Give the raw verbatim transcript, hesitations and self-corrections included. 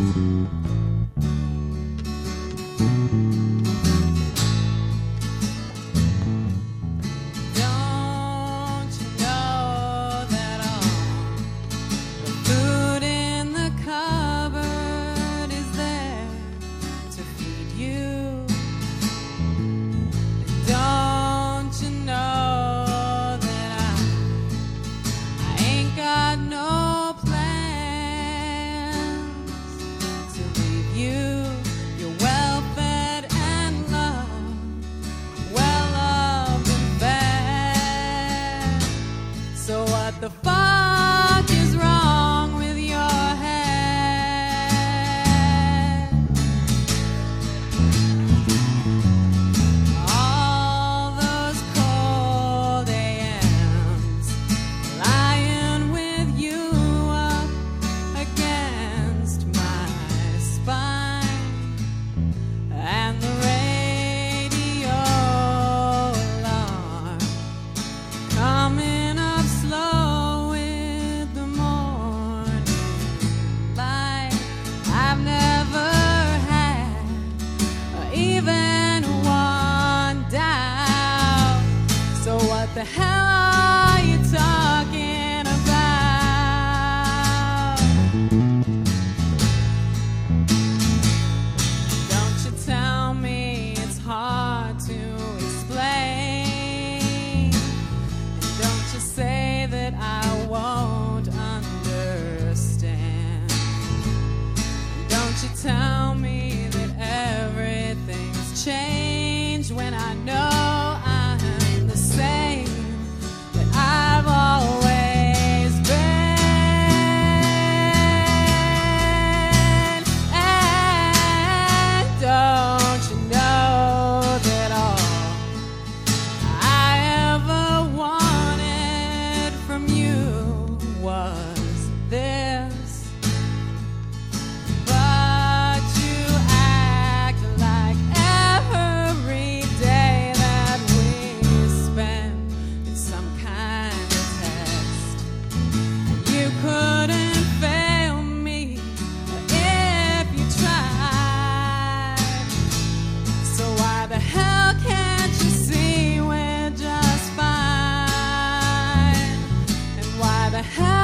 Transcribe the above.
What the fuck is wrong with your head? All those cold A Ms lying with you up against my spine, and the radio alarm coming up slow with the morning light. I've never had even one doubt. So what the hell are you talking about? Don't you tell me it's hard to explain. Don't you say that I won't understand. Don't you tell me that everything's changed when I know I'm the same that I've always been. And don't you know that all I ever wanted from you was this? But you act like every day that we spend is some kind of test, and you couldn't fail me if you tried. So why the hell can't you see we're just fine? And why the hell